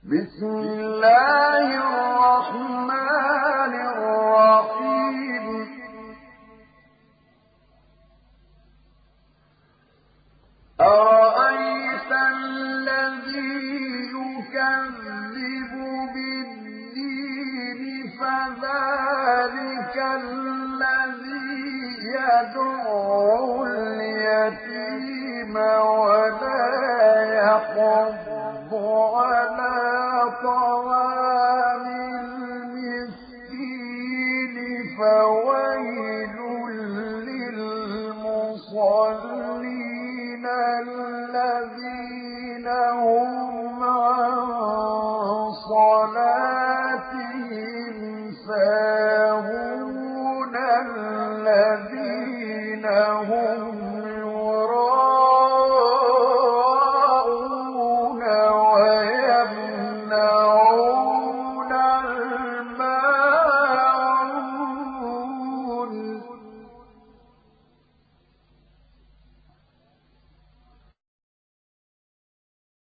بسم الله الرحمن الرحيم أرأيت الذي يكذب بالدين فذلك الذي يدعو اليتيم ولا يحض على طعام المسكين فويل للمصلين الذين هم